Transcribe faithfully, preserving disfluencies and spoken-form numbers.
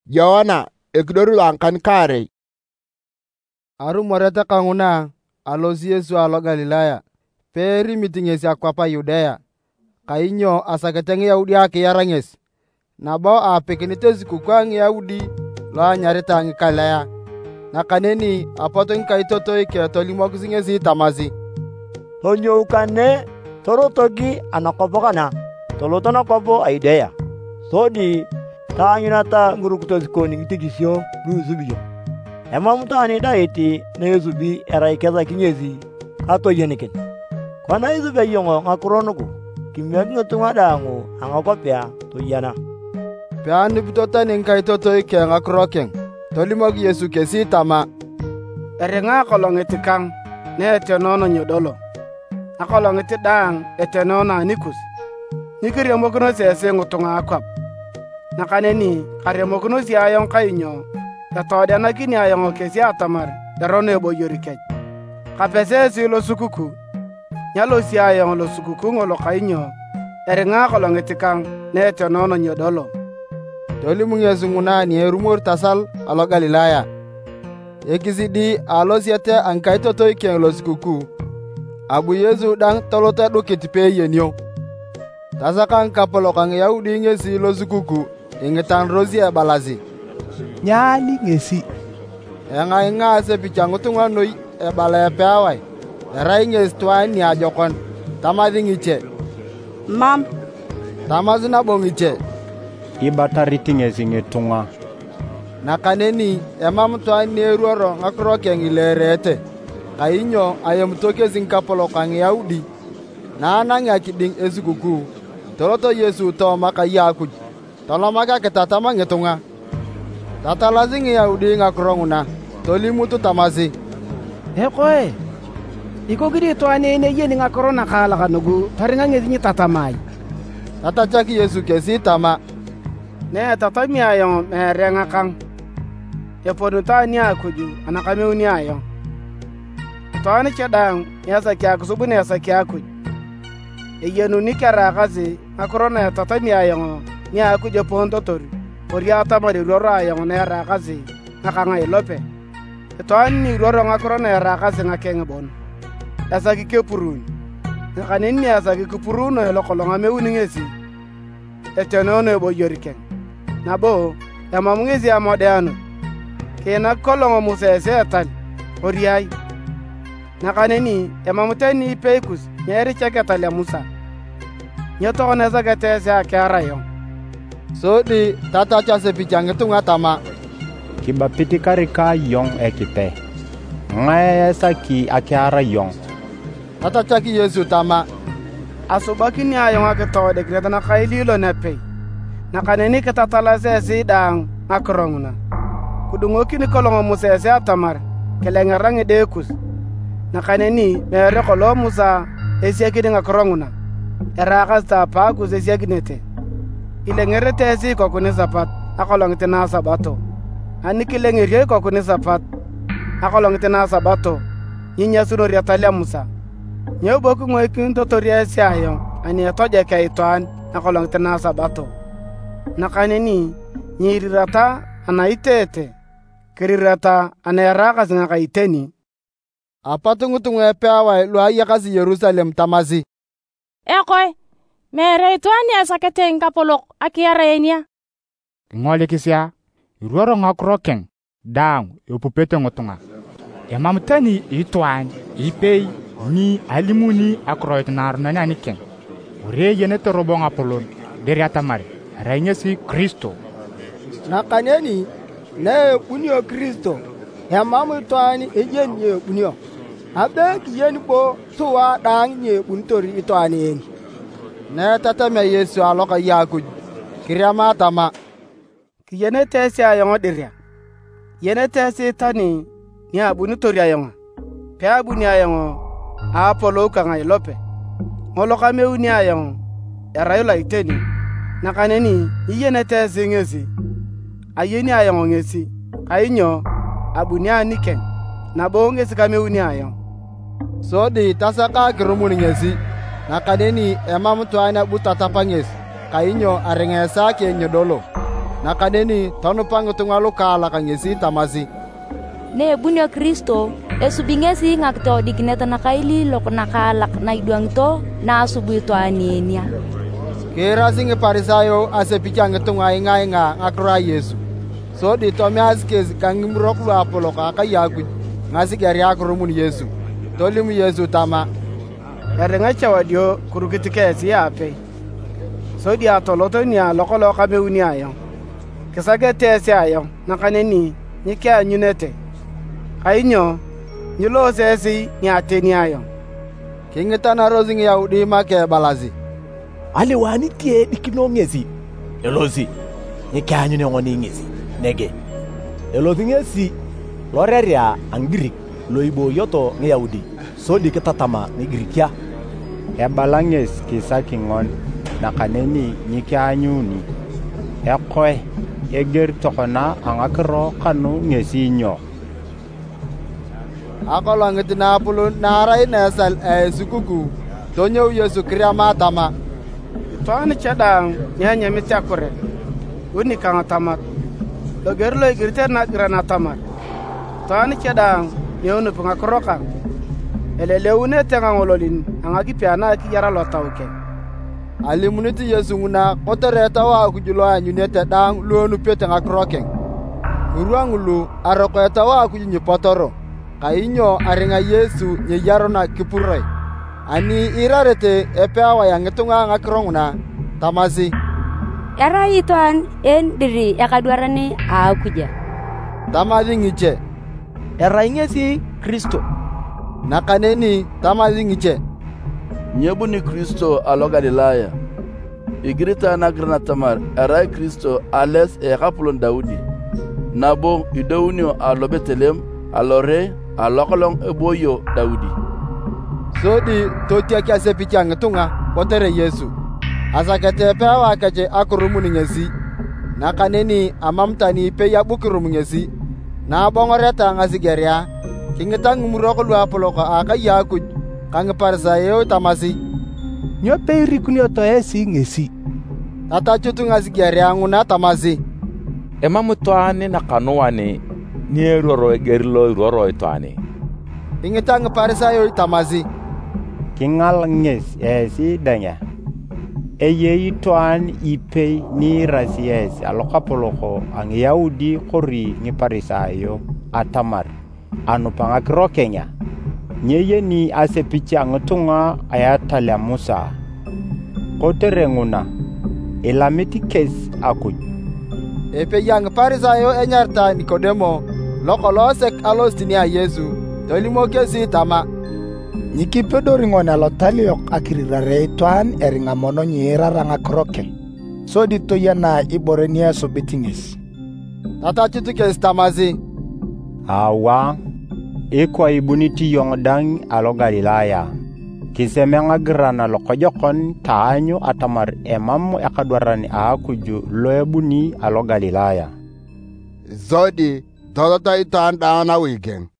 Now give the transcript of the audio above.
Yohana ekidor luangkan kare. Aru morete kanguna alosi Yesu alo Galilaya. Peri mitingesi akwapa Yudea. Kainyo asaketeng Yahudi akiyaranges. Nabo apekinite sikukwa ng Yahudi lo anyarita ng Galilaya. Nakaneni apoto ng kaitoto ike tolimokisingesi tamasi. Tonyo ukane torotogi anakopo kana. Toloto nakopo a Yudea. Sodi taanyunata ngurukutozikoni ngitigisyo luzubiyo. Emamutani daiti na Yesubi era ikeza kinyezi kato yeniken. Kwana Yesubi yongo ngakuronuku kimyaki ngutunga dangu angakopya tuyana. Peani bitota ninkai toto ike ngakurokeng. Tolimogi Yesu kesi tama. Erenga kolong etikang ne etenono nyodolo. Akolong etidang etenono anikus. Nikiriamokuno sese ngutunga akwap. Nakaneni kariamokuno si ayong kainyo. Katode na kini ayong kesi atamar darono ebo yorikej. Kapese si lo sukuku. Nyalo si ayong lo sukuku ngolo kainyo. Erenga kolong etikang ne etenono nyodolo. Tolimu Yesu nguna ni erumor tasal alo Galilaya. Ekisidi alo siete angkai toto ikeng lo sukuku. Abu Yesu dang tolote do ketipe yenyo. Tasakang kapolokang Yahudi ngesi lo sukuku ingetan rosi e balasi. Nyali ngesi. Enga inga se pichangu tunga noi e bala pe awai. Erai ngesi tuan ni ajokon. Tamazi ngiche. Mam. Tamazi na bongiche. Ibatariti ngesi ngetunga. Nakaneni emam tuan ni eruoro ngakurokeng ilerete. Kainyo ayemtoke zinkapolokang Yahudi. Na ananga kiding esukuku. Toloto Yesu to maka yakuj. Tolo maka ketatama ngetunga. Tatalazi ngi Yahudi ngakuronguna. Tolimutu tamasi. Hekoe. Iko gidi to ane ne yeni ngakurona kala kanugu. Taringa ngezi tatamai. Tatachaki Yesu kesi tama. Ne tatami ayong merenga kang. Eponuta ni akuju anakame uni ayong. To ane chedang yasa kya kusubune yasa kya akuj. Eyenu nikara kazi ngakurona tatami ayong ni akuju ponto tori. Oriata mari rora ayong ne rakazi ngakanga ilope. To ane rora ngakurona ya rakazi ngakenge bon. Yasa kikepurun. Ngakaneni yasa kikepurun elo kolonga me uni ngesi. Etenono ebo yorikeng. Nabo ya mamungezi ya modano. Kena kolongo musese atal. Oriai. Nakaneni ya mamuteni peikus nyeri chakatali ya Musa. Nyoto koneza gatese akara yon. Sodi tata chase pichange tunga tama. Kiba pitikarika yong ekite. Ngaya saki akara yong. Tata chaki Yesu tama. Asubaki ni ayong akitode greta na kaililo nepe. Nakaneni katatala sesi dang akronguna. Kudungoki ni kolongo musese atamar. Kelengarangi dekus. Nakaneni mere kolo Musa esiakini ngakronguna. Erakas ta pakus esiakinete. Ilengere tesi kokuni sapat. Akolong tina sabato. Aniki lengere kokuni sapat. Akolong tina sabato. Nyinya sunori atalia Musa. Nyo boku ngoy kin totoria siayon. Ani atoje kaitoan. Akolong tina sabato. Nakaneni nyirirata anaitete. Kirirata anayarakas nga kaiteni. Apatungutungu epe awai lua yakasi Yerusalem tamasi. Ekoy, mere ituani asakete ngapolok akiyarenia. Ngole kisia, iruoro ngakurokeng, dang, upupete ngutunga. Emamutani ituani, ipei, ni alimuni akroit narunani anikeng. Ure yenete robo ngapolon, deri atamari, rainyesi Kristo. Nakaneni, ne punyo Kristo. Emamu ituani ejen nye punyo. Abe kiyeni po tuwa dang nye puntori ituani eni. Ne tatame Yesu aloka yakuj. Kiriama tama. Kiyene tesi ayongo diria. Yene tesi tani ni abuni tori ayongo. Pe abuni ayongo apolo kanga ilope. Ngoloka meuni ayongo erayola iteni. Nakaneni iyene tesi ngesi. Ayeni ayongo ngesi. Kainyo abuni aniken. Nabo ngesi kameuni ayongo. Sodi tasaka kirumuni ngesi. Nakaneni emamu tuana butatapangesi. Kainyo arengesa ke nyodolo. nakaneni tonupa ngitunga lukaalak ngesi tamasi, ne bunyo Kristo esubi ngesi ngakitodikinet nakaili lok nakaalak na idwangito na asubu itwaanienia. Kirasi ngiparisayo asepicha ngitunga ingainga ngakura Yesu. So di tomi askezi kangimrok lu apolo kaka yakuj ngasi gari akurumun Yesu. Tolimu Yesu tama. Erenga chawadio kurukitikesi yape. So di atoloto niya loko loka meuni ayon. Kisage tesi ayon nakaneni nyike anyunete. Kainyo nyulo sesi nyateni ayon. Kingitana rozingi ya udima ke balazi. Ale wani tie dikino ngezi. Elozi. Nyike anyune ngoni ngezi. Nege. Elozi ngezi. Loreria anggirik. Loibo yoto nge Yahudi. So di ketatama ni Grikia. Ebalanges kisa kingon. Nakaneni nyike anyuni. Ekoe. Eger tokona angakro kanu ngesi nyo. Ako langit na pulo naray nesal e sukuku. Tonyo Yesu kriya matama. Tuan chadang nyanya mitakure. Uni kanga tamat. Logerlo igirte na grana tamat. Tuan chadang yonu pangakrokan. Elele une tenga ngololin angaki piana ki yara lotauke. Alimuniti Yesu nguna kotere tawa kujulo anyunete dang luonu pete ngakroken. Uruangulu aroko tawa kujinyi potoro. Kainyo aringa Yesu nye yarona kipuroi. Ani irarete epeawa yang ngetunga ngakronguna tamasi. Era ituan en diri yakaduarani akuja. Tamasi ngiche. Era ingesi Kristo. Nakaneni tamasi ngiche. Nyebu ni Kristo alo Galilaya. Igrita nagrana tamar era Kristo ales e kapulon Daudi. Nabo idounio alo Betelem alore alokolong eboyo Daudi. Sodi totia kia sepicha ngetunga kotere Yesu. Asakete pewa kache akurumuni ngesi. Nakaneni amamtani pe ya bukurumu ngesi. Na bongoreta ngasigeria. Kingetang umuroko lu apoloko aka yakuj. Kangeparsa yeo tamasi. Nyo pe rikunio to esi ngesi. Tata chutu ngasigeria nguna tamasi. Ema mutuane na kanuane. Nye roro egerilo roro ituane. Kingetang parsa yeo tamasi. Kingal nges esi danya. Eye ituan ipe ni rasies alokapoloko ang Yahudi kori ni parisayo atamar. Anu pangakro Kenya. Nyeye ni asepicha ngutunga ayatala Musa. Kotere nguna. Elameti kes akuj. Epe yang parisayo enyarta Nikodemo. Loko losek alostinia Yesu. Tolimo kesi tama. Nyiki pedori ngona lotaliok akirirare tuan eringa mono nyira ranga kroke. So dito yana iborenia so bitingis. Tata chutu kes tamasi. Awa. Ekwa ibuniti yongdang alo Galilaya. Kisemenga grana lokojokon taanyo atamar emamu ekadwarani akuju loebuni alo Galilaya. Zodi, dodota itan dana weekend.